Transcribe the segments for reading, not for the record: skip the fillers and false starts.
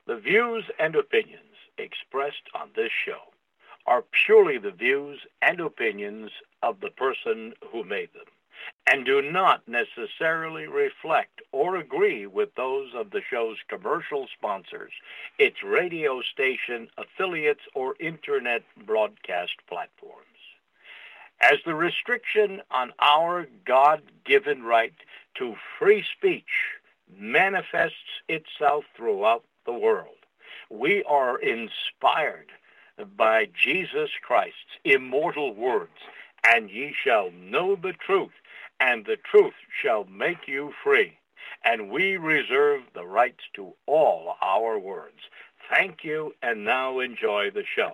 The views and opinions expressed on this show are purely the views and opinions of the person who made them, and do not necessarily reflect or agree with those of the show's commercial sponsors, its radio station affiliates, or internet broadcast platforms. As the restriction on our God-given right to free speech manifests itself throughout the world, we are inspired by Jesus Christ's immortal words, and ye shall know the truth, and the truth shall make you free. And we reserve the rights to all our words. Thank you, and now enjoy the show.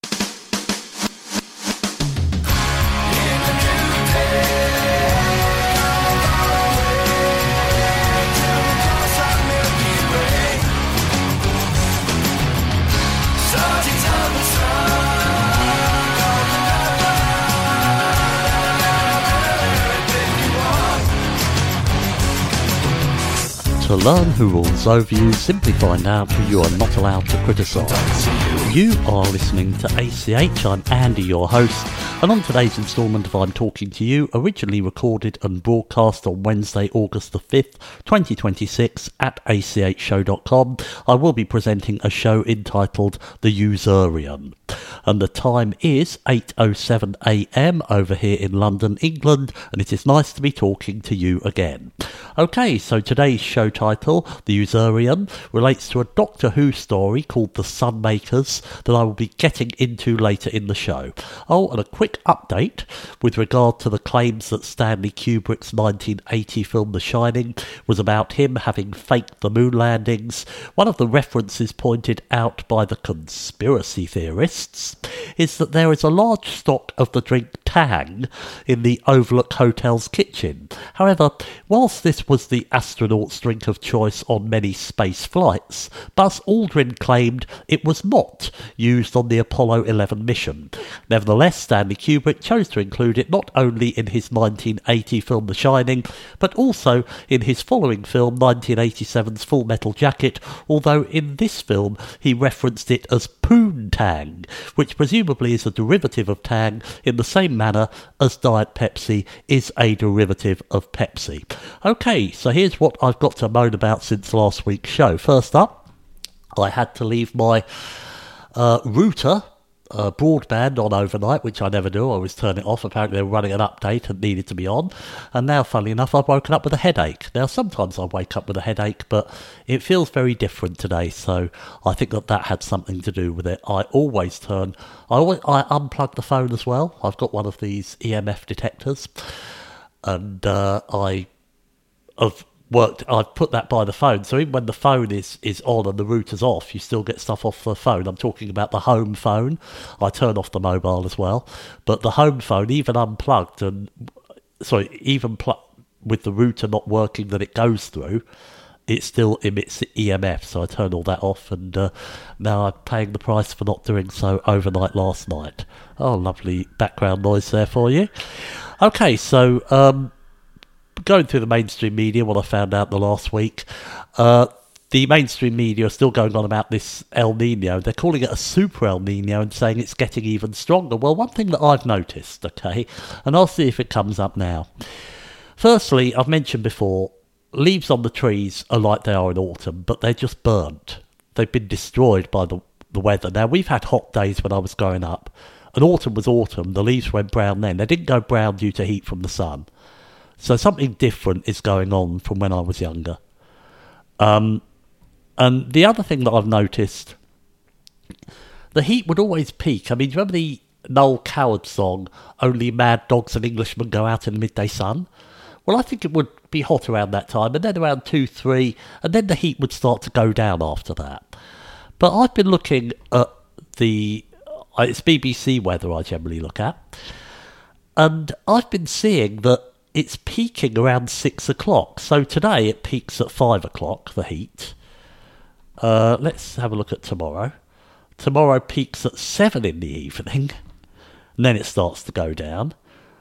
To learn who rules over you, simply find out who you are not allowed to criticise. You are listening to ACH, I'm Andy, your host, and on today's instalment of I'm Talking to You, originally recorded and broadcast on Wednesday, August the 5th, 2026 at achshow.com, I will be presenting a show entitled The Usurian. And the time is 8:07 a.m. over here in London, England, and it is nice to be talking to you again. Okay, so today's show title, The Usurian, relates to a Doctor Who story called The Sunmakers that I will be getting into later in the show. Oh, and a quick update with regard to the claims that Stanley Kubrick's 1980 film The Shining was about him having faked the moon landings. One of the references pointed out by the conspiracy theorists is that there is a large stock of the drink Tang in the Overlook Hotel's kitchen. However, whilst this was the astronaut's drink of choice on many space flights, Buzz Aldrin claimed it was not used on the Apollo 11 mission. Nevertheless, Stanley Kubrick chose to include it not only in his 1980 film The Shining, but also in his following film 1987's Full Metal Jacket, although in this film he referenced it as Poontang, which presumably is a derivative of Tang in the same manner as Diet Pepsi is a derivative of Pepsi. Okay, so here's what I've got to moan about since last week's show. First up, I had to leave my router broadband on overnight, which I never do. I always turn it off. Apparently they were running an update and needed to be on. And now, funnily enough, I've woken up with a headache. Now, sometimes I wake up with a headache, but it feels very different today. So I think that had something to do with it. I unplug the phone as well. I've got one of these EMF detectors. And I've put that by the phone, so even when the phone is on and the router's off, you still get stuff off the phone. I'm talking about the home phone. I turn off the mobile as well, but the home phone, even unplugged, with the router not working that it goes through, it still emits EMF, so I turn all that off, and now I'm paying the price for not doing so overnight last night. Oh, lovely background noise there for you. Okay, so going through the mainstream media, what I found out the last week, the mainstream media are still going on about this El Nino. They're calling it a super El Nino and saying it's getting even stronger. Well, one thing that I've noticed, okay, and I'll see if it comes up now. Firstly, I've mentioned before, leaves on the trees are like they are in autumn, but they're just burnt. They've been destroyed by the weather. Now, we've had hot days when I was growing up, and autumn was autumn. The leaves went brown then. They didn't go brown due to heat from the sun. So something different is going on from when I was younger. And the other thing that I've noticed, the heat would always peak. I mean, do you remember the Noel Coward song, Only Mad Dogs and Englishmen Go Out in the Midday Sun? Well, I think it would be hot around that time, and then around 2, 3, and then the heat would start to go down after that. But I've been looking at it's BBC weather I generally look at, and I've been seeing that it's peaking around 6 o'clock. So today it peaks at 5 o'clock, the heat. Let's have a look at tomorrow. Tomorrow peaks at 7 in the evening, and then it starts to go down.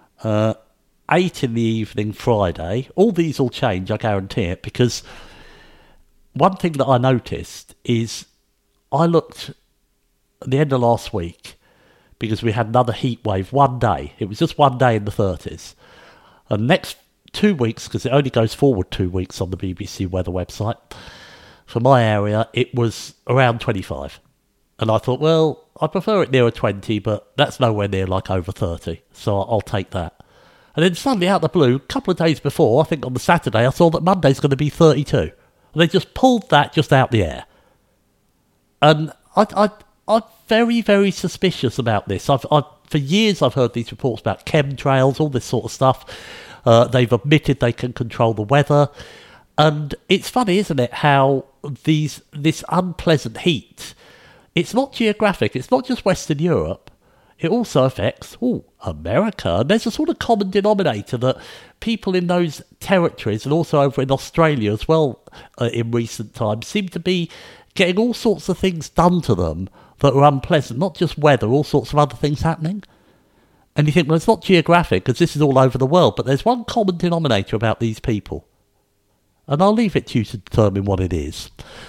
8 in the evening Friday. All these will change, I guarantee it, because one thing that I noticed is I looked at the end of last week because we had another heat wave one day. It was just one day in the 30s. And next 2 weeks, because it only goes forward 2 weeks on the BBC weather website, for my area, it was around 25. And I thought, well, I prefer it nearer 20, but that's nowhere near like over 30. So I'll take that. And then suddenly out of the blue, a couple of days before, I think on the Saturday, I saw that Monday's going to be 32. And they just pulled that just out the air. And I'm very, very suspicious about this. For years I've heard these reports about chemtrails, all this sort of stuff. They've admitted they can control the weather. And it's funny, isn't it, how this unpleasant heat, it's not geographic, it's not just Western Europe, it also affects America. And there's a sort of common denominator that people in those territories, and also over in Australia as well in recent times, seem to be getting all sorts of things done to them that are unpleasant, not just weather, all sorts of other things happening. And you think, well, it's not geographic because this is all over the world, but there's one common denominator about these people. And I'll leave it to you to determine what it is.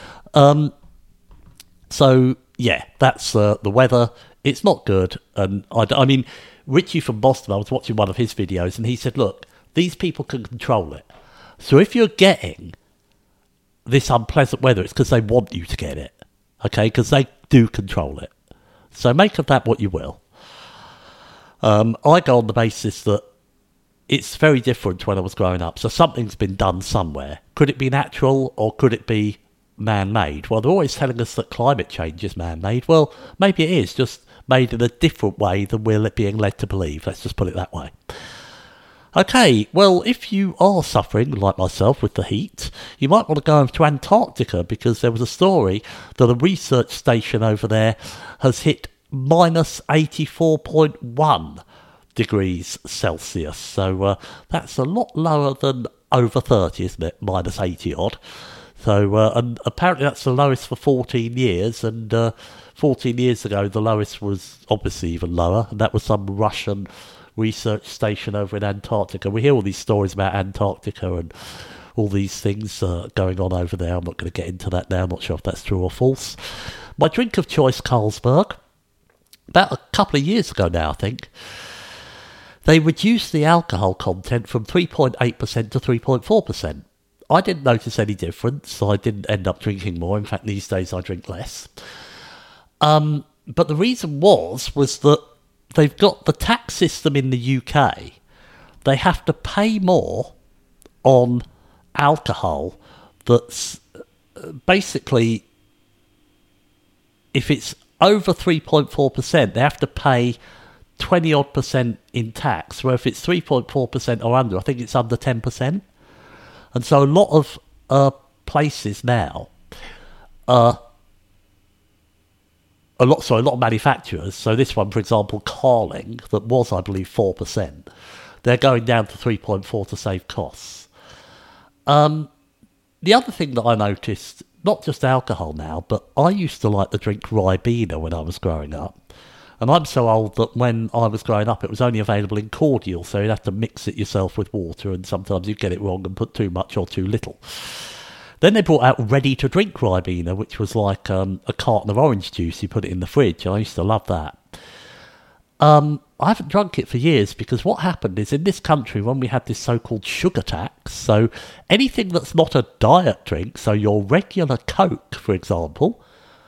So, yeah, that's the weather. It's not good. And I mean, Richie from Boston, I was watching one of his videos, and he said, look, these people can control it. So if you're getting this unpleasant weather, it's because they want you to get it. Okay, because they do control it. So make of that what you will. I go on the basis that it's very different when I was growing up. So something's been done somewhere. Could it be natural or could it be man-made? Well, they're always telling us that climate change is man-made. Well, maybe it is, just made in a different way than we're being led to believe. Let's just put it that way. Okay, well, if you are suffering, like myself, with the heat, you might want to go over to Antarctica, because there was a story that a research station over there has hit minus 84.1 degrees Celsius. So that's a lot lower than over 30, isn't it? Minus 80 odd. So, and apparently that's the lowest for 14 years, and 14 years ago the lowest was obviously even lower, and that was some Russian research station over in Antarctica. We hear all these stories about Antarctica and all these things going on over there. I'm not going to get into that now. I'm not sure if that's true or false. My drink of choice, Carlsberg, about a couple of years ago now, I think, they reduced the alcohol content from 3.8% to 3.4%. I didn't notice any difference. I didn't end up drinking more. In fact, these days I drink less. But the reason was that they've got the tax system in the UK. They have to pay more on alcohol that's basically, if it's over 3.4%, they have to pay 20 odd percent in tax, where if it's 3.4% or under, I think it's under 10%. And so a lot of places now, a lot of manufacturers, so this one, for example, Carling, that was, I believe, 4%, they're going down to 3.4 to save costs. The other thing that I noticed, not just alcohol now, but I used to like to drink Ribena when I was growing up. And I'm so old that when I was growing up, it was only available in cordial, so you'd have to mix it yourself with water, and sometimes you'd get it wrong and put too much or too little. Then they brought out ready-to-drink Ribena, which was like a carton of orange juice. You put it in the fridge, and I used to love that. I haven't drunk it for years, because what happened is, in this country, when we had this so-called sugar tax, so anything that's not a diet drink, so your regular Coke, for example,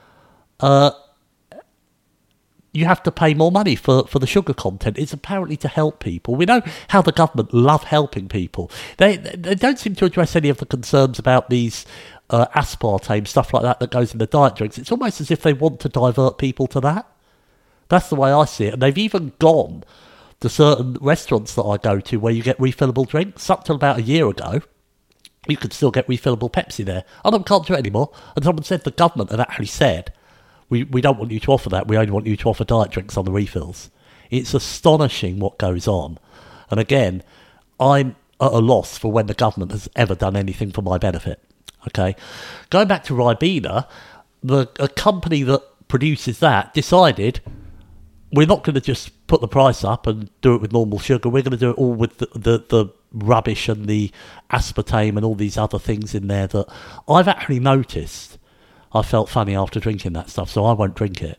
you have to pay more money for the sugar content. It's apparently to help people. We know how the government love helping people. They don't seem to address any of the concerns about these aspartame, stuff like that goes in the diet drinks. It's almost as if they want to divert people to that. That's the way I see it. And they've even gone to certain restaurants that I go to where you get refillable drinks. Up till about a year ago, you could still get refillable Pepsi there. I can't do it anymore. And someone said the government had actually said, we don't want you to offer that. We only want you to offer diet drinks on the refills. It's astonishing what goes on. And again, I'm at a loss for when the government has ever done anything for my benefit. Okay, going back to Ribena, a company that produces that decided we're not going to just put the price up and do it with normal sugar. We're going to do it all with the rubbish and the aspartame and all these other things in there that I've actually noticed. I felt funny after drinking that stuff, so I won't drink it.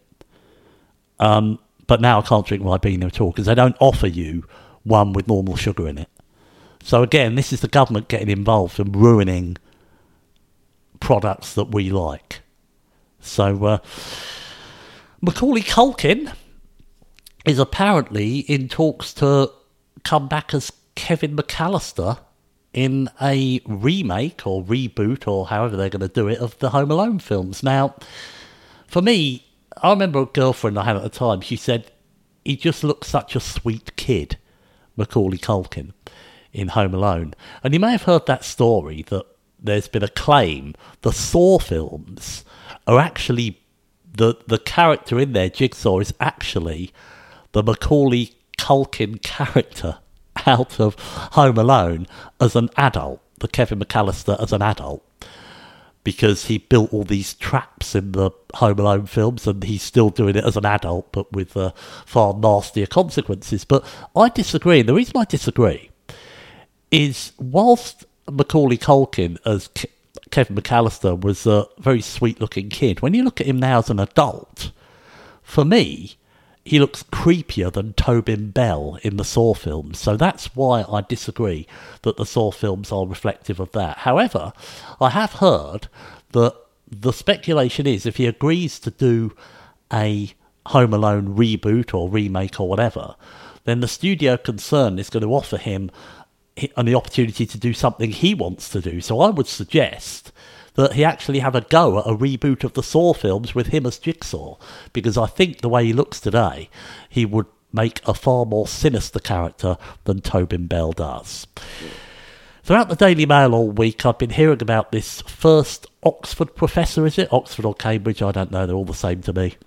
But now I can't drink Ribena at all because they don't offer you one with normal sugar in it. So again, this is the government getting involved and ruining products that we like. So Macaulay Culkin is apparently in talks to come back as Kevin McAllister in a remake or reboot or however they're going to do it of the Home Alone films. Now, for me, I remember a girlfriend I had at the time, she said, he just looks such a sweet kid, Macaulay Culkin, in Home Alone. And you may have heard that story that there's been a claim the Saw films are actually, the character in there, Jigsaw, is actually the Macaulay Culkin character out of Home Alone as an adult, the Kevin McAllister as an adult, because he built all these traps in the Home Alone films and he's still doing it as an adult but with far nastier consequences. But I disagree, and the reason I disagree is whilst Macaulay Culkin as Kevin McAllister was a very sweet looking kid, when you look at him now as an adult, for me, he looks creepier than Tobin Bell in the Saw films. So that's why I disagree that the Saw films are reflective of that. However, I have heard that the speculation is if he agrees to do a Home Alone reboot or remake or whatever, then the studio concerned is going to offer him the opportunity to do something he wants to do. So I would suggest that he actually have a go at a reboot of the Saw films with him as Jigsaw, because I think the way he looks today, he would make a far more sinister character than Tobin Bell does. Throughout the Daily Mail all week, I've been hearing about this first Oxford professor, is it? Oxford or Cambridge, I don't know, they're all the same to me.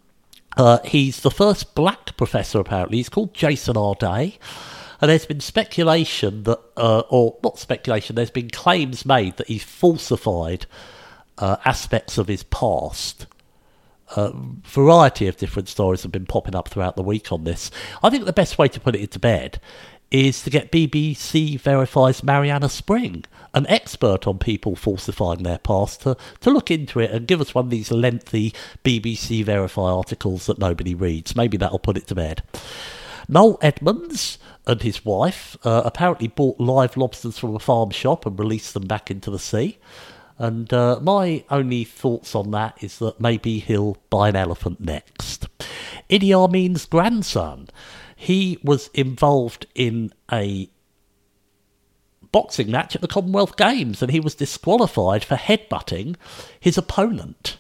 He's the first black professor, apparently. He's called Jason R. Day. And there's been speculation that, or not speculation, there's been claims made that he's falsified aspects of his past. Variety of different stories have been popping up throughout the week on this. I think the best way to put it into bed is to get BBC Verifies Mariana Spring, an expert on people falsifying their past, to look into it and give us one of these lengthy BBC Verify articles that nobody reads. Maybe that'll put it to bed. Noel Edmonds and his wife apparently bought live lobsters from a farm shop and released them back into the sea. And my only thoughts on that is that maybe he'll buy an elephant next. Idi Amin's grandson, he was involved in a boxing match at the Commonwealth Games and he was disqualified for headbutting his opponent.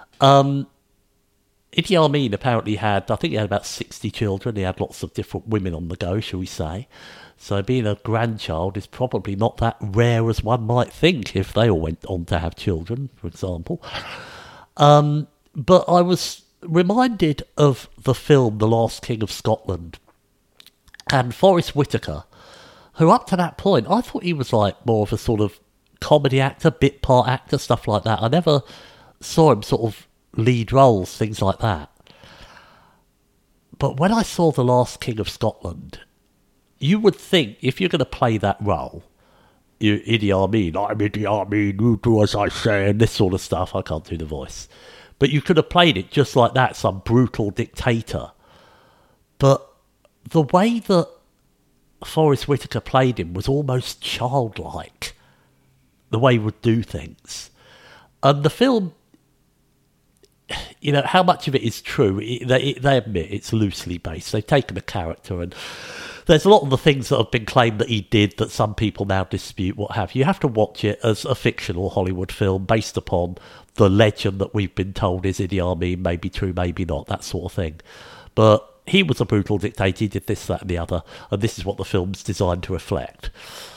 Idi Amin apparently had, I think he had about 60 children. He had lots of different women on the go, shall we say. So being a grandchild is probably not that rare as one might think if they all went on to have children, for example. But I was reminded of the film The Last King of Scotland and Forrest Whitaker, who up to that point, I thought he was like more of a sort of comedy actor, bit part actor, stuff like that. I never saw him sort of lead roles, things like that. But when I saw The Last King of Scotland, you would think if you're going to play that role, you Idi Amin, I'm Idi Amin, you do as I say, and this sort of stuff. I can't do the voice. But you could have played it just like that, some brutal dictator. But the way that Forrest Whitaker played him was almost childlike, the way he would do things. And the film, you know, how much of it is true? They admit it's loosely based. They've taken a character, and there's a lot of the things that have been claimed that he did that some people now dispute, what have you. You have to watch it as a fictional Hollywood film based upon the legend that we've been told is Idi Amin, maybe true, maybe not, that sort of thing. But he was a brutal dictator, he did this, that and the other, and this is what the film's designed to reflect.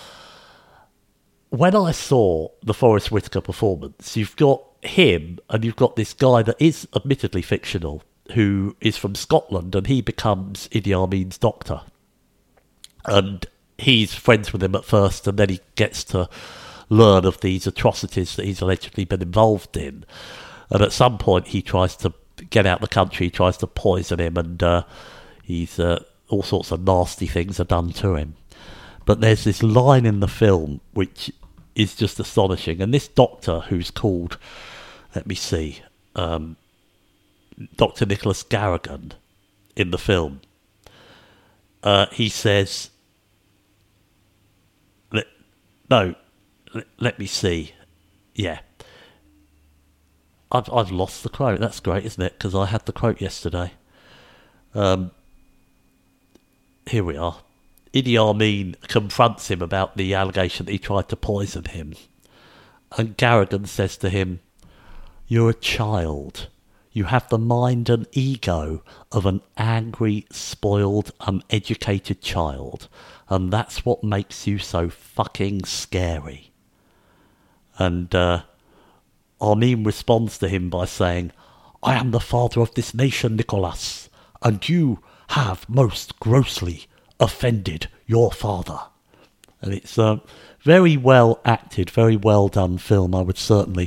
When I saw the Forrest Whitaker performance, you've got him and you've got this guy that is admittedly fictional, who is from Scotland, and he becomes Idi Amin's doctor. And he's friends with him at first, and then he gets to learn of these atrocities that he's allegedly been involved in. And at some point he tries to get out of the country, he tries to poison him, and he's all sorts of nasty things are done to him. But there's this line in the film which is just astonishing, and this doctor, who's called let me see, Dr. Nicholas Garrigan in the film. He says, let me see. Yeah. I've lost the quote. That's great, isn't it? Because I had the quote yesterday. Here we are. Idi Amin confronts him about the allegation that he tried to poison him. And Garrigan says to him, "You're a child. You have the mind and ego of an angry, spoiled, uneducated child. And that's what makes you so fucking scary." And Amin responds to him by saying, "I am the father of this nation, Nicholas, and you have most grossly offended your father." And it's a very well acted, very well done film. I would certainly,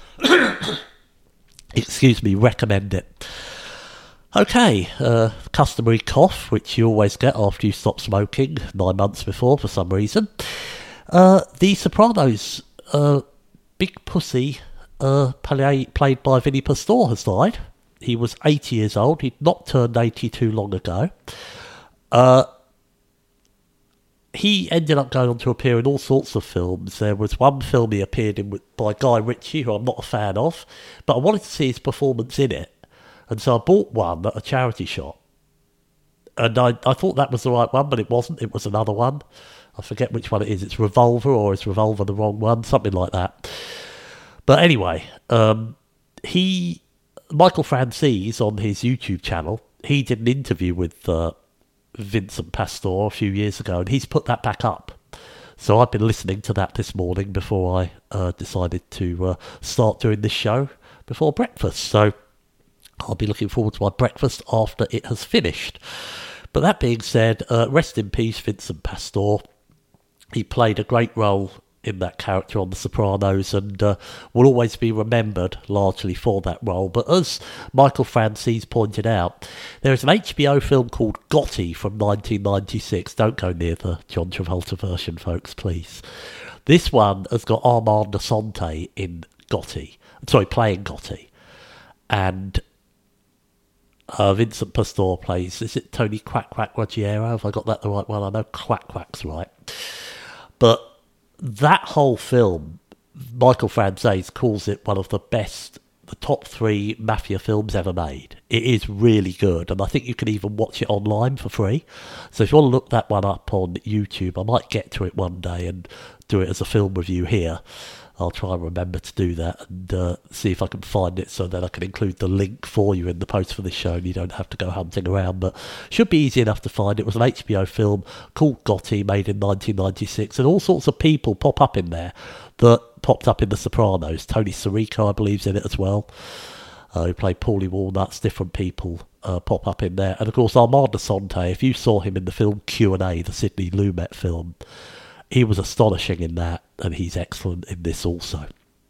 recommend it. Okay, customary cough, which you always get after you stop smoking 9 months before for some reason. The Sopranos, Big Pussy, played by Vinnie Pastore, has died. He was 80 years old. He'd not turned 80 too long ago. He ended up going on to appear in all sorts of films. There was one film he appeared in by Guy Ritchie, who I'm not a fan of, but I wanted to see his performance in it. And so I bought one at a charity shop. And I thought that was the right one, but it wasn't. It was another one. I forget which one it is. It's Revolver, or is Revolver the wrong one? Something like that. But anyway, Michael Franzese, on his YouTube channel, he did an interview with Vincent Pastore a few years ago, and he's put that back up. So I've been listening to that this morning before I decided to start doing this show before breakfast. So I'll be looking forward to my breakfast after it has finished. But that being said, rest in peace, Vincent Pastore. He played a great role in that character on The Sopranos, and will always be remembered largely for that role. But as Michael Franzese pointed out, there is an HBO film called Gotti from 1996. Don't go near the John Travolta version, folks, please. This one has got Armand Assante in Gotti. Sorry, playing Gotti. And Vincent Pastore plays, is it Tony Quack Quack Ruggiero? Have I got that the right one? I know Quack Quack's right. But that whole film, Michael Franzese calls it one of the best, the top 3 mafia films ever made. It is really good, and I think you can even watch it online for free. So if you want to look that one up on YouTube, I might get to it one day and do it as a film review here. I'll try and remember to do that and see if I can find it so that I can include the link for you in the post for this show and you don't have to go hunting around. But should be easy enough to find. It was an HBO film called Gotti, made in 1996, and all sorts of people pop up in there that popped up in The Sopranos. Tony Sirico, I believe, is in it as well. Who played Paulie Walnuts. Different people pop up in there. And of course, Armand Assante, if you saw him in the film Q&A, the Sidney Lumet film, he was astonishing in that, and he's excellent in this also.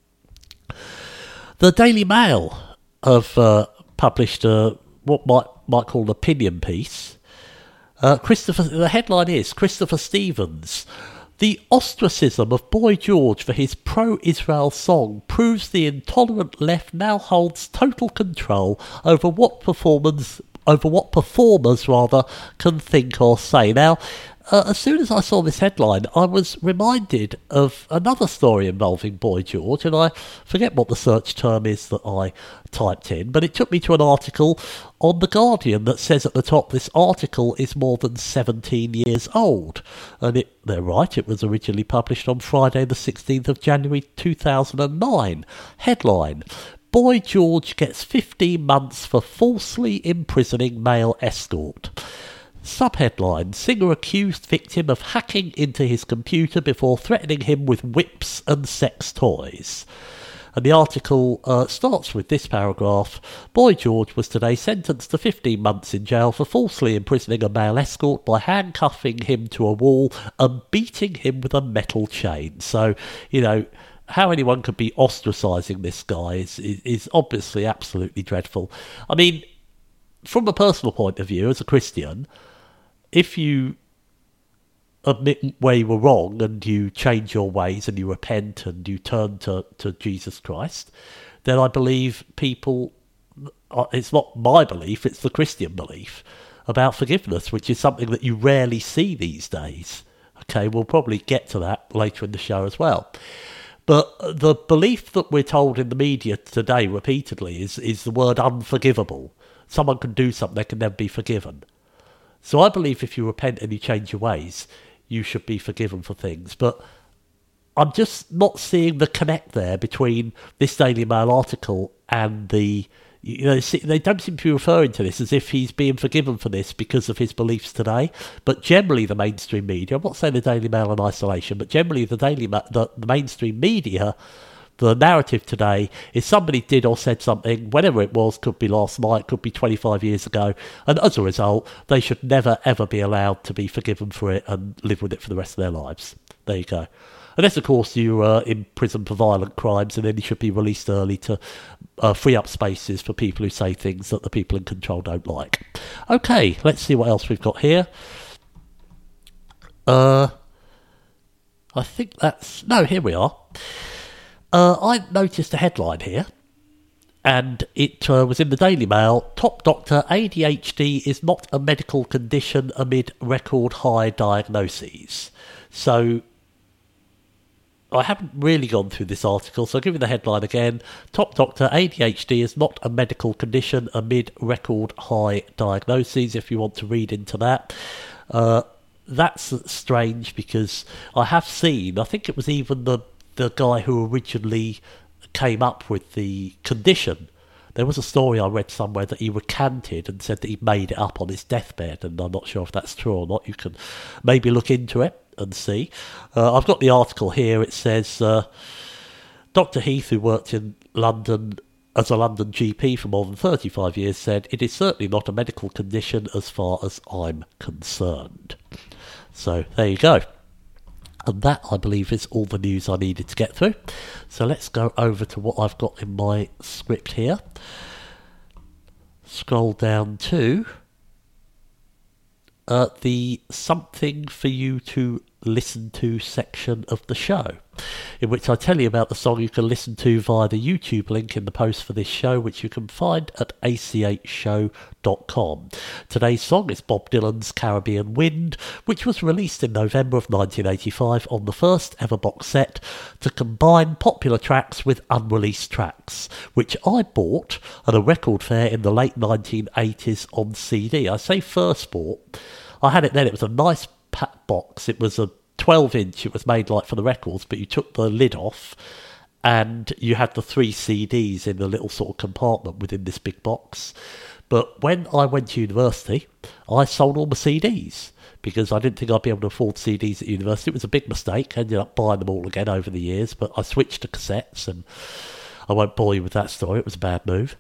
The Daily Mail have published what might call an opinion piece. The headline is, Christopher Stevens: "The ostracism of Boy George for his pro-Israel song proves the intolerant left now holds total control over what performers can think or say." Now, as soon as I saw this headline, I was reminded of another story involving Boy George, and I forget what the search term is that I typed in, but it took me to an article on The Guardian that says at the top, this article is more than 17 years old. And they're right, it was originally published on Friday the 16th of January 2009. Headline: Boy George gets 15 months for falsely imprisoning male escort. Subheadline: singer accused victim of hacking into his computer before threatening him with whips and sex toys. And the article starts with this paragraph: Boy George was today sentenced to 15 months in jail for falsely imprisoning a male escort by handcuffing him to a wall and beating him with a metal chain. So, you know, how anyone could be ostracising this guy is obviously absolutely dreadful. I mean, from a personal point of view, as a Christian, if you admit where you were wrong and you change your ways and you repent and you turn to Jesus Christ, then I believe people, it's not my belief, it's the Christian belief about forgiveness, which is something that you rarely see these days. Okay, we'll probably get to that later in the show as well. But the belief that we're told in the media today repeatedly is the word unforgivable. Someone can do something, they can never be forgiven. So I believe if you repent and you change your ways, you should be forgiven for things. But I'm just not seeing the connect there between this Daily Mail article and the... they don't seem to be referring to this as if he's being forgiven for this because of his beliefs today. But generally the mainstream media, I'm not saying the Daily Mail in isolation, but generally the mainstream media, the narrative today is somebody did or said something, whenever it was, could be last night, could be 25 years ago, and as a result, they should never, ever be allowed to be forgiven for it and live with it for the rest of their lives. There you go. Unless, of course, you are in prison for violent crimes, and then you should be released early to free up spaces for people who say things that the people in control don't like. Okay, let's see what else we've got here. I think that's... No, here we are. I noticed a headline here, and it was in the Daily Mail. Top doctor, ADHD is not a medical condition amid record high diagnoses. So I haven't really gone through this article, so I'll give you the headline again. Top doctor, ADHD is not a medical condition amid record high diagnoses, if you want to read into that. That's strange because I have seen, I think it was even the guy who originally came up with the condition. There was a story I read somewhere that he recanted and said that he made it up on his deathbed, and I'm not sure if that's true or not. You can maybe look into it and see. I've got the article here. It says, Dr. Heath, who worked in London as a London GP for more than 35 years, said, it is certainly not a medical condition as far as I'm concerned. So there you go. And that, I believe, is all the news I needed to get through. So let's go over to what I've got in my script here. Scroll down to the something for you to listen to section of the show, in which I tell you about the song you can listen to via the YouTube link in the post for this show, which you can find at ach8show.com. Today's song is Bob Dylan's Caribbean Wind, which was released in November of 1985 on the first ever box set to combine popular tracks with unreleased tracks, which I bought at a record fair in the late 1980s on CD. I say first bought. I had it then. It was a nice box. It was a 12-inch. It was made like for the records, but you took the lid off and you had the 3 CDs in the little sort of compartment within this big box. But when I went to university, I sold all my CDs because I didn't think I'd be able to afford CDs at university. It was a big mistake. I ended up buying them all again over the years, but I switched to cassettes, and I won't bore you with that story. It was a bad move.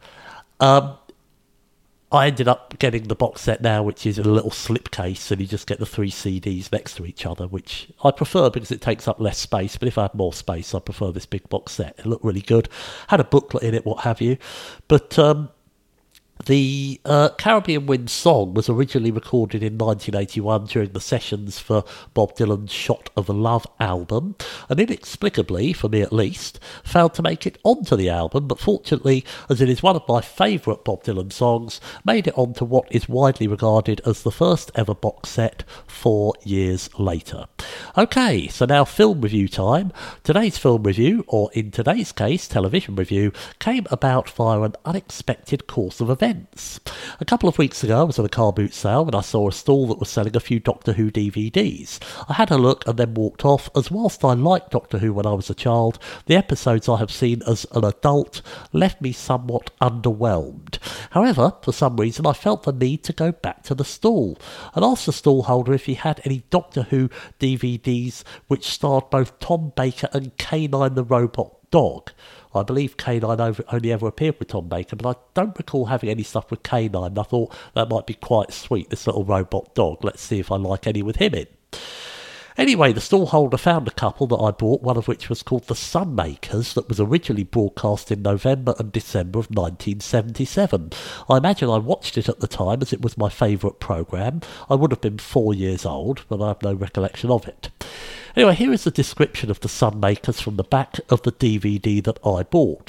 I ended up getting the box set now, which is in a little slipcase, and you just get the 3 CDs next to each other, which I prefer because it takes up less space. But if I had more space, I prefer this big box set. It looked really good. Had a booklet in it, what have you. But the Caribbean Wind song was originally recorded in 1981 during the sessions for Bob Dylan's Shot of Love album, and inexplicably, for me at least, failed to make it onto the album, but fortunately, as it is one of my favourite Bob Dylan songs, made it onto what is widely regarded as the first ever box set 4 years later. Okay, so now film review time. Today's film review, or in today's case, television review, came about via an unexpected course of events. A couple of weeks ago I was at a car boot sale and I saw a stall that was selling a few Doctor Who DVDs. I had a look and then walked off, as whilst I liked Doctor Who when I was a child, the episodes I have seen as an adult left me somewhat underwhelmed. However, for some reason I felt the need to go back to the stall and asked the stall holder if he had any Doctor Who DVDs which starred both Tom Baker and K9 the Robot Dog. I believe K9 only ever appeared with Tom Baker, but I don't recall having any stuff with K9. I thought that might be quite sweet, this little robot dog. Let's see if I like any with him in. Anyway, the stallholder found a couple that I bought, one of which was called The Sunmakers, that was originally broadcast in November and December of 1977. I imagine I watched it at the time as it was my favourite programme. I would have been 4 years old, but I have no recollection of it. Anyway, here is the description of The Sunmakers from the back of the DVD that I bought.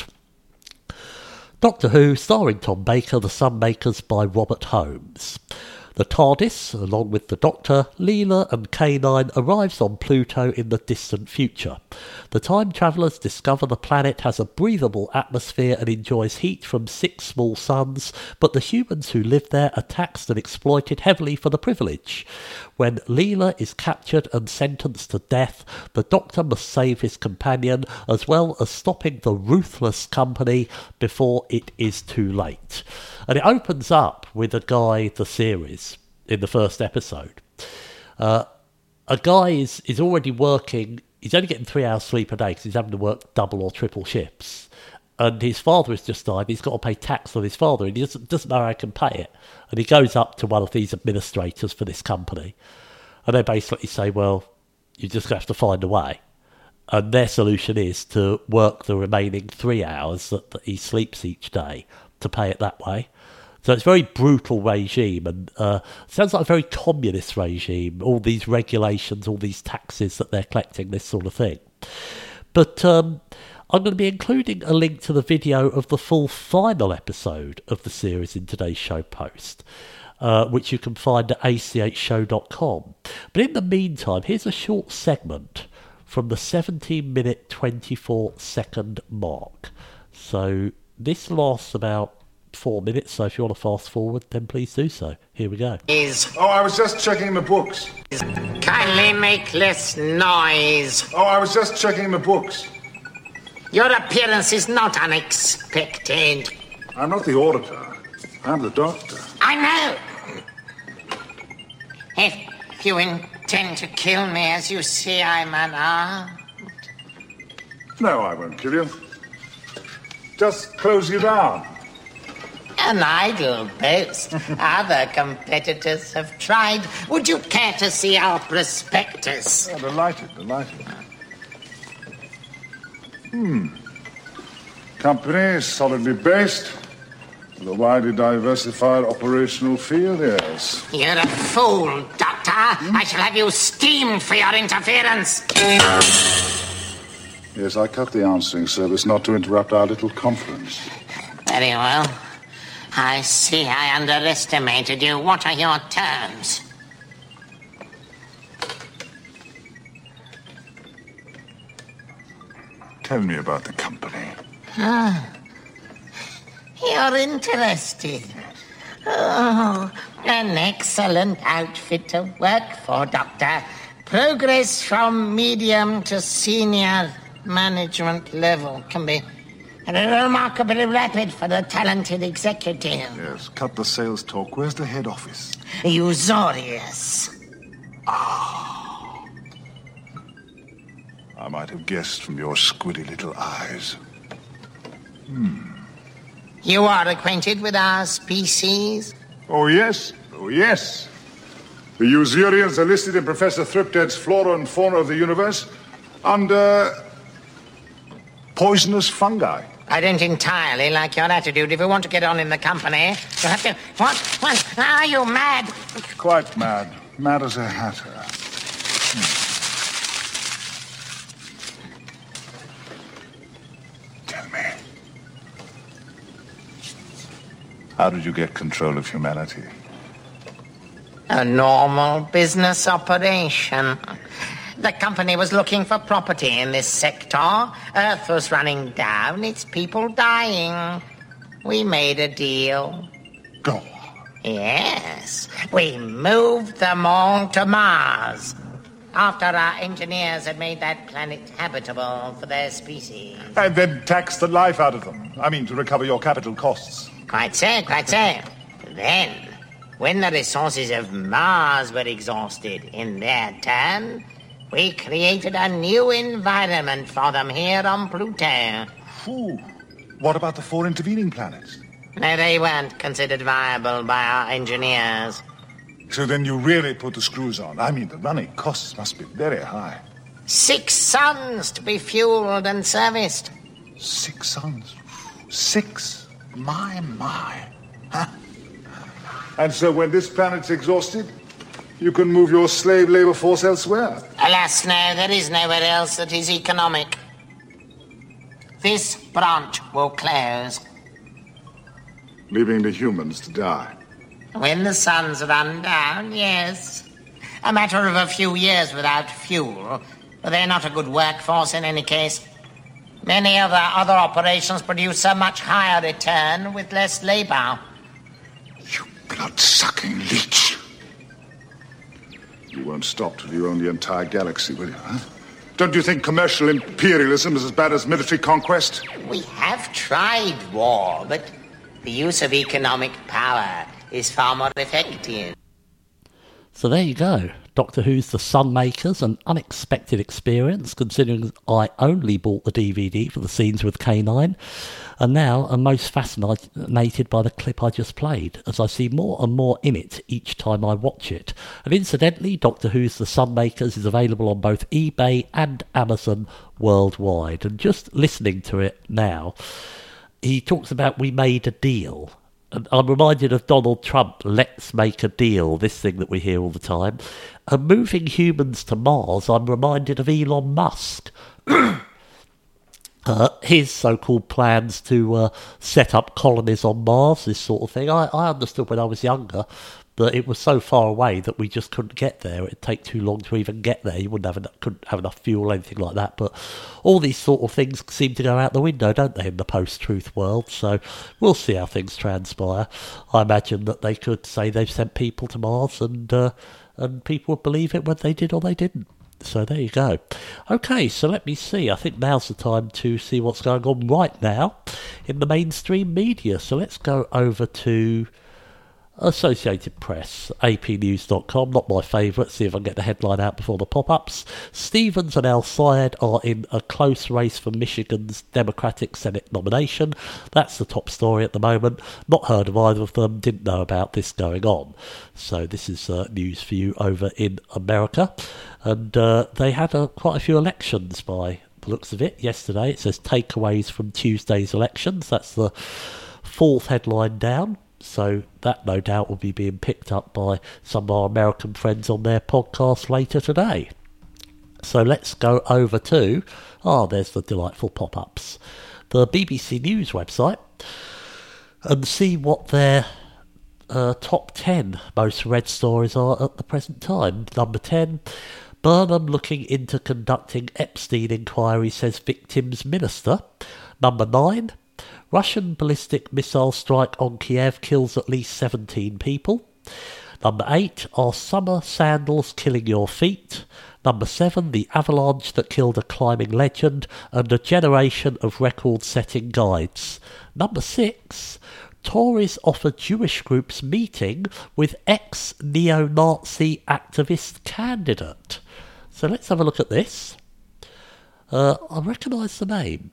Doctor Who, starring Tom Baker, The Sunmakers by Robert Holmes. The TARDIS, along with the Doctor, Leela and K9, arrives on Pluto in the distant future. The time travellers discover the planet has a breathable atmosphere and enjoys heat from 6 small suns, but the humans who live there are taxed and exploited heavily for the privilege. When Leela is captured and sentenced to death, the Doctor must save his companion, as well as stopping the ruthless company before it is too late. And it opens up with a guy, the series, in the first episode. A guy is already working, he's only getting 3 hours sleep a day because he's having to work double or triple shifts. And his father has just died, he's got to pay tax on his father, and he doesn't know how he can pay it. And he goes up to one of these administrators for this company, and they basically say, well, you just have to find a way. And their solution is to work the remaining 3 hours that he sleeps each day to pay it that way. So it's a very brutal regime, and sounds like a very communist regime, all these regulations, all these taxes that they're collecting, this sort of thing. But I'm going to be including a link to the video of the full final episode of the series in today's show post, which you can find at achshow.com. But in the meantime, here's a short segment from the 17-minute 24-second mark. So this lasts about 4 minutes, so if you want to fast forward, then please do so. Here we go. I was just checking the books. Kindly make less noise. I was just checking the books. Your appearance is not unexpected. I'm not the auditor. I'm the doctor. I know. If you intend to kill me, as you see, I'm unarmed. No, I won't kill you. Just close you down. An idle boast. Other competitors have tried. Would you care to see our prospectus? Yeah, delighted. Company is solidly based, with a widely diversified operational field, yes. You're a fool, Doctor. I shall have you steamed for your interference. Yes, I cut the answering service not to interrupt our little conference. Very well. I see I underestimated you. What are your terms? Tell me about the company. You're interested. Oh, an excellent outfit to work for, Doctor. Progress from medium to senior management level can be remarkably rapid for the talented executive. Yes, cut the sales talk. Where's the head office? Usorious. I might have guessed from your squiddy little eyes. You are acquainted with our species? Oh, yes. The Usurians are listed in Professor Thripted's Flora and Fauna of the Universe under poisonous fungi. I don't entirely like your attitude. If you want to get on in the company, you have to... What? Are you mad? Quite mad. Mad as a hatter. Tell me. How did you get control of humanity? A normal business operation. The company was looking for property in this sector. Earth was running down, its people dying. We made a deal. Go on. Yes. We moved them all to Mars after our engineers had made that planet habitable for their species. And then tax the life out of them. I mean, to recover your capital costs. Quite so. Then, when the resources of Mars were exhausted in their turn, we created a new environment for them here on Pluto. Phew. What about the 4 intervening planets? No, they weren't considered viable by our engineers. So then you really put the screws on. I mean, the running costs must be very high. 6 suns to be fueled and serviced. 6 suns? 6? My. Huh? And so when this planet's exhausted, you can move your slave labor force elsewhere. Alas, no, there is nowhere else that is economic. This branch will close. Leaving the humans to die. When the suns run down, yes. A matter of a few years without fuel. But they're not a good workforce in any case. Many of the other operations produce a much higher return with less labor. You blood-sucking leech. You won't stop till you own the entire galaxy, will you, huh? Don't you think commercial imperialism is as bad as military conquest? We have tried war, but the use of economic power is far more effective. So there you go. Doctor Who's The Sunmakers, an unexpected experience considering I only bought the DVD for the scenes with K9, and now I'm most fascinated by the clip I just played, as I see more and more in it each time I watch it. And incidentally, Doctor Who's The Sunmakers is available on both eBay and Amazon worldwide. And just listening to it now, he talks about we made a deal. And I'm reminded of Donald Trump, let's make a deal, this thing that we hear all the time. And moving humans to Mars, I'm reminded of Elon Musk. His so-called plans to set up colonies on Mars, this sort of thing. I understood when I was younger that it was so far away that we just couldn't get there. It'd take too long to even get there. You couldn't have enough fuel or anything like that. But all these sort of things seem to go out the window, don't they, in the post-truth world? So we'll see how things transpire. I imagine that they could say they've sent people to Mars and people would believe it when they did or they didn't. So there you go. Okay, so let me see. I think now's the time to see what's going on right now in the mainstream media. So let's go over to Associated Press, apnews.com, not my favourite. See if I can get the headline out before the pop-ups. Stevens and Al-Sayed are in a close race for Michigan's Democratic Senate nomination. That's the top story at the moment. Not heard of either of them, didn't know about this going on. So this is news for you over in America. And they had quite a few elections by the looks of it yesterday. It says takeaways from Tuesday's elections. That's the 4th headline down. So that no doubt will be being picked up by some of our American friends on their podcast later today. So let's go over to, there's the delightful pop-ups, the BBC News website, and see what their top 10 most read stories are at the present time. Number 10, Burnham looking into conducting Epstein inquiry, says victim's minister. Number 9, Russian ballistic missile strike on Kiev kills at least 17 people. Number 8, are summer sandals killing your feet? Number 7, the avalanche that killed a climbing legend and a generation of record-setting guides. Number 6, Tories offer Jewish groups meeting with ex-neo-Nazi activist candidate. So let's have a look at this. I recognise the name.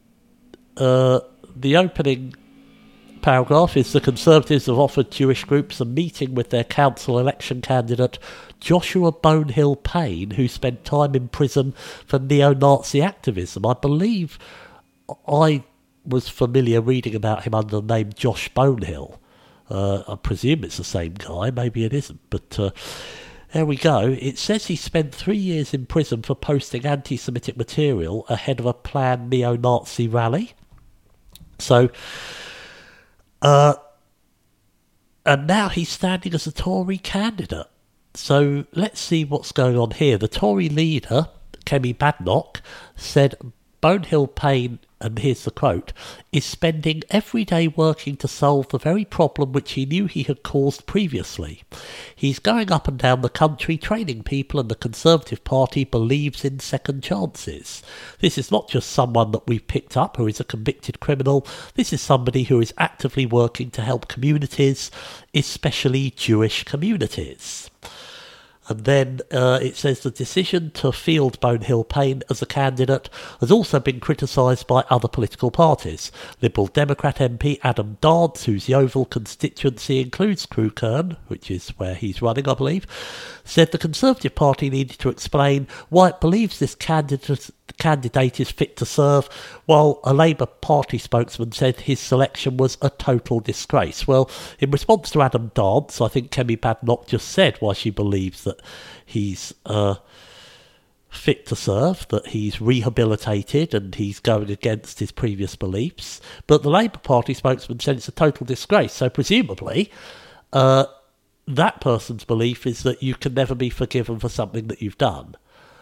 The opening paragraph is the Conservatives have offered Jewish groups a meeting with their council election candidate Joshua Bonehill Payne, who spent time in prison for neo-Nazi activism. I believe I was familiar reading about him under the name Josh Bonehill. I presume it's the same guy, maybe it isn't, but there we go. It says he spent 3 years in prison for posting anti-Semitic material ahead of a planned neo-Nazi rally. So, and now he's standing as a Tory candidate. So let's see what's going on here. The Tory leader, Kemi Badenoch, said Bonehill Payne, and here's the quote, is spending every day working to solve the very problem which he knew he had caused previously. He's going up and down the country training people, and the Conservative Party believes in second chances. This is not just someone that we've picked up who is a convicted criminal. This is somebody who is actively working to help communities, especially Jewish communities. And then it says the decision to field Bonehill Payne as a candidate has also been criticised by other political parties. Liberal Democrat MP Adam Dance, whose Yeovil constituency includes Crewkerne, which is where he's running, I believe, said the Conservative Party needed to explain why it believes this candidate is fit to serve, while a Labour Party spokesman said his selection was a total disgrace. Well, in response to Adam Dance, I think Kemi Badenoch just said why she believes that he's fit to serve, that he's rehabilitated and he's going against his previous beliefs. But the Labour Party spokesman said it's a total disgrace, so presumably that person's belief is that you can never be forgiven for something that you've done.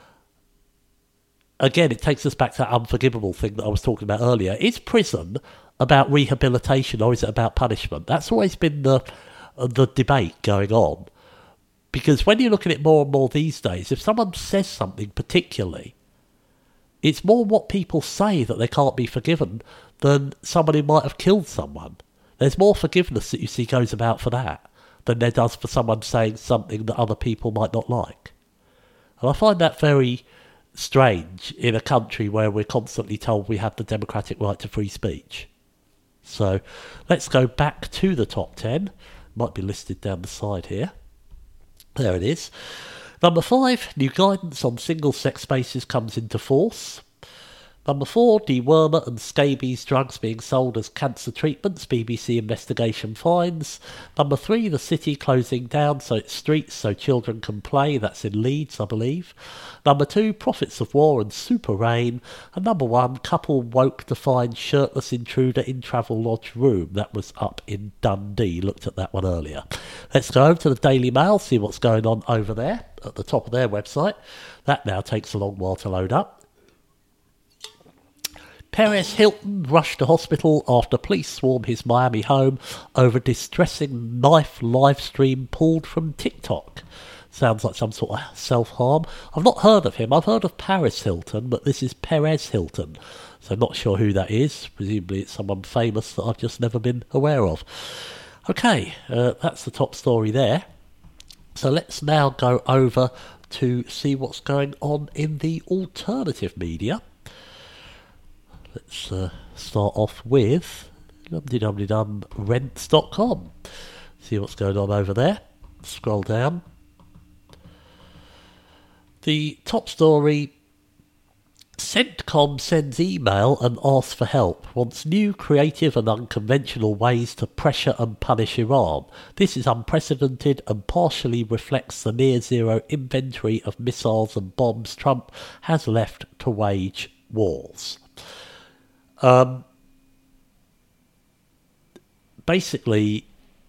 Again, it takes us back to that unforgivable thing that I was talking about earlier. Is prison about rehabilitation or is it about punishment? That's always been the debate going on. Because when you look at it more and more these days, if someone says something particularly, it's more what people say that they can't be forgiven than someone who might have killed someone. There's more forgiveness that you see goes about for that than there does for someone saying something that other people might not like. And I find that very strange in a country where we're constantly told we have the democratic right to free speech. So let's go back to the top 10. Might be listed down the side here. There it is. Number 5, new guidance on single-sex spaces comes into force. Number 4, dewormer and scabies drugs being sold as cancer treatments, BBC investigation finds. Number 3, the city closing down so its streets so children can play, that's in Leeds, I believe. Number 2, prophets of war and super rain. And number 1, couple woke to find shirtless intruder in travel lodge room, that was up in Dundee, looked at that one earlier. Let's go over to the Daily Mail, see what's going on over there, at the top of their website. That now takes a long while to load up. Perez Hilton rushed to hospital after police swarm his Miami home over distressing knife live stream pulled from TikTok. Sounds like some sort of self-harm. I've not heard of him. I've heard of Paris Hilton, but this is Perez Hilton. So not sure who that is. Presumably it's someone famous that I've just never been aware of. Okay, that's the top story there. So let's now go over to see what's going on in the alternative media. Let's start off with rents.com. See what's going on over there. Scroll down. The top story, CENTCOM sends email and asks for help, wants new creative and unconventional ways to pressure and punish Iran. This is unprecedented and partially reflects the near-zero inventory of missiles and bombs Trump has left to wage wars. Basically,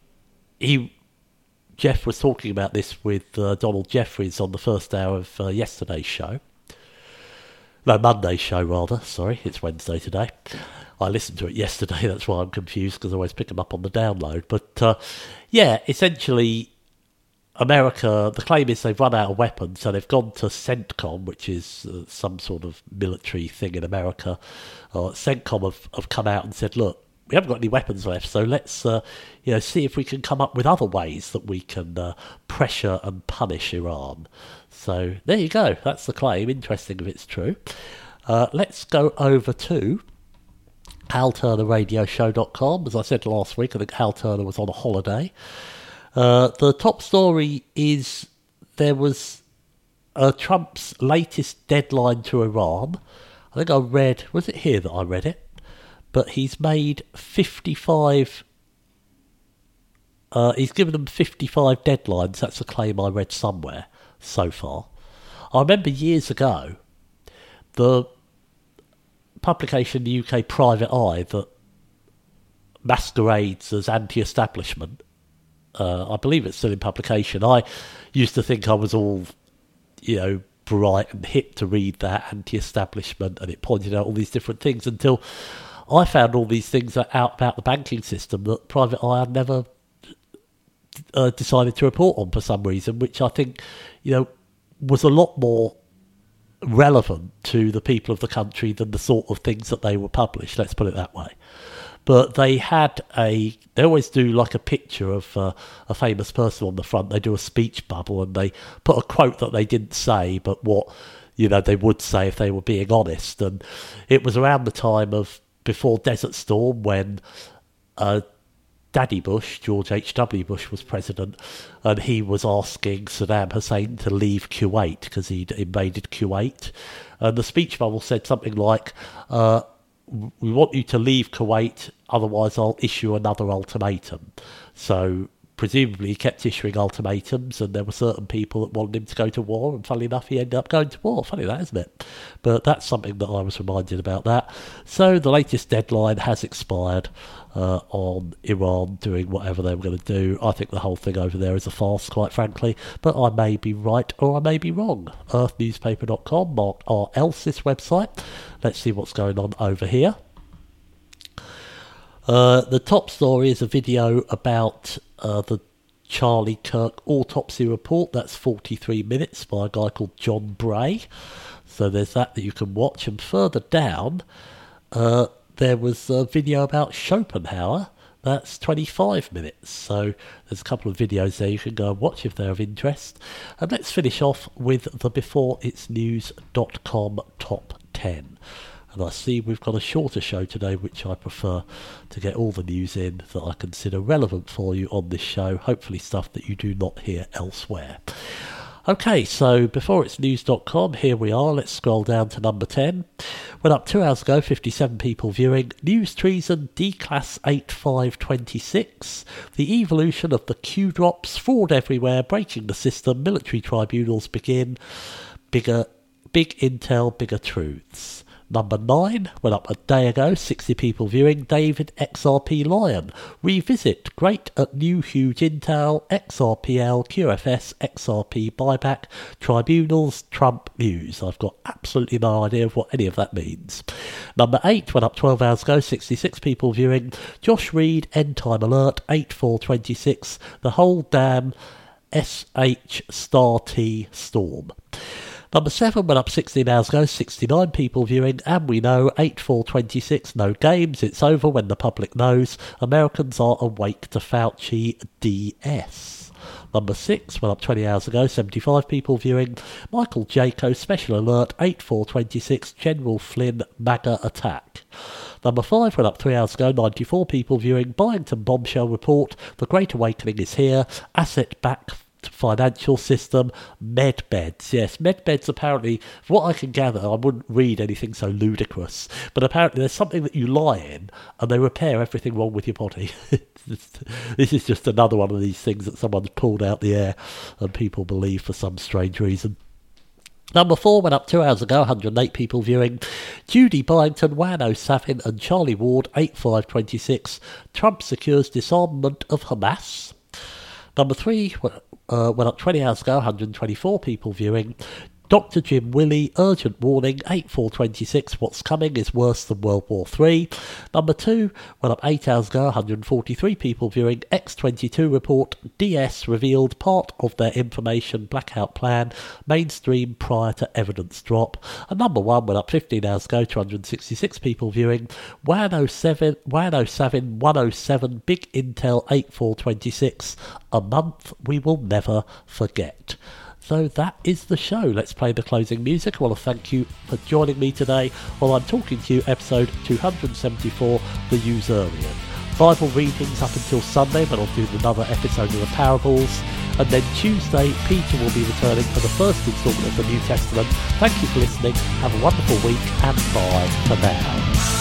Jeff was talking about this with Donald Jeffries on the first hour of yesterday's show. No, Monday's show, rather. Sorry, it's Wednesday today. I listened to it yesterday, that's why I'm confused, because I always pick them up on the download. But, yeah, essentially, America, the claim is they've run out of weapons, so they've gone to CENTCOM, which is some sort of military thing in America. CENTCOM have come out and said, look, we haven't got any weapons left, so let's see if we can come up with other ways that we can pressure and punish Iran. So there you go, that's the claim. Interesting if it's true. Let's go over to HalTurnerRadioShow.com. As I said last week, I think Hal Turner was on a holiday. The top story is there was Trump's latest deadline to Iran. I think I read, was it here that I read it? But he's made 55, he's given them 55 deadlines. That's a claim I read somewhere so far. I remember years ago, the publication in the UK, Private Eye, that masquerades as anti-establishment, I believe it's still in publication. I used to think I was all, bright and hip to read that, anti-establishment, and it pointed out all these different things until I found all these things out about the banking system that Private Eye had never decided to report on for some reason, which I think, was a lot more relevant to the people of the country than the sort of things that they were published, let's put it that way. But they always do like a picture of a famous person on the front. They do a speech bubble and they put a quote that they didn't say, but what, they would say if they were being honest. And it was around the time of before Desert Storm when Daddy Bush, George H.W. Bush, was president, and he was asking Saddam Hussein to leave Kuwait because he'd invaded Kuwait. And the speech bubble said something like, we want you to leave Kuwait, otherwise I'll issue another ultimatum. So presumably he kept issuing ultimatums, and there were certain people that wanted him to go to war, and funnily enough he ended up going to war. Funny that, isn't it? But that's something that I was reminded about that. So the latest deadline has expired on Iran doing whatever they were going to do. I think the whole thing over there is a farce, quite frankly, but I may be right or I may be wrong. earthnewspaper.com, Mark R. Els's website. Let's see what's going on over here. The top story is a video about the Charlie Kirk autopsy report. That's 43 minutes by a guy called John Bray. So there's that you can watch. And further down, there was a video about Schopenhauer. That's 25 minutes. So there's a couple of videos there you can go and watch if they're of interest. And let's finish off with the beforeitsnews.com top 10. And I see we've got a shorter show today, which I prefer to get all the news in that I consider relevant for you on this show. Hopefully stuff that you do not hear elsewhere. Okay, so beforeitsnews.com, here we are. Let's scroll down to number 10. Went up 2 hours ago, 57 people viewing. News treason, D-Class 8526. The evolution of the Q-drops, fraud everywhere, breaking the system, military tribunals begin. Big intel, bigger truths. Number 9, went up a day ago, 60 people viewing. David XRP Lion. Revisit, great at new huge intel, XRPL, QFS, XRP buyback, tribunals, Trump news. I've got absolutely no idea of what any of that means. Number 8, went up 12 hours ago, 66 people viewing. Josh Reed, End Time Alert, 8426. The whole damn SH*T storm. Number 7 went up 16 hours ago, 69 people viewing, and we know 8426, no games, it's over when the public knows. Americans are awake to Fauci DS. Number 6 went up 20 hours ago, 75 people viewing. Michael Jaco, special alert, 8426, General Flynn MAGA attack. Number 5 went up 3 hours ago, 94 people viewing. Byington bombshell report, the Great Awakening is here, asset-backed financial system, med beds. Yes, med beds apparently, from what I can gather, I wouldn't read anything so ludicrous, but apparently there's something that you lie in and they repair everything wrong with your body. This is just another one of these things that someone's pulled out the air and people believe for some strange reason. Number 4 went up 2 hours ago, 108 people viewing. Judy Byington, Wano Savin and Charlie Ward, 8526. Trump secures disarmament of Hamas. Number 3 went up 20 hours ago, 124 people viewing. Dr. Jim Willey, urgent warning, 8426, what's coming is worse than World War III. Number 2 went up 8 hours ago, 143 people viewing. X22 report, DS revealed part of their information blackout plan, mainstream prior to evidence drop. And number 1 went up 15 hours ago, 266 people viewing. Wano Savin 107, Big Intel 8426, a month we will never forget. So that is the show. Let's play the closing music. I want to thank you for joining me today while I'm talking to you, episode 274, The Usurian. Bible readings up until Sunday, when I'll do another episode of the Parables. And then Tuesday, Peter will be returning for the first instalment of the New Testament. Thank you for listening. Have a wonderful week, and bye for now.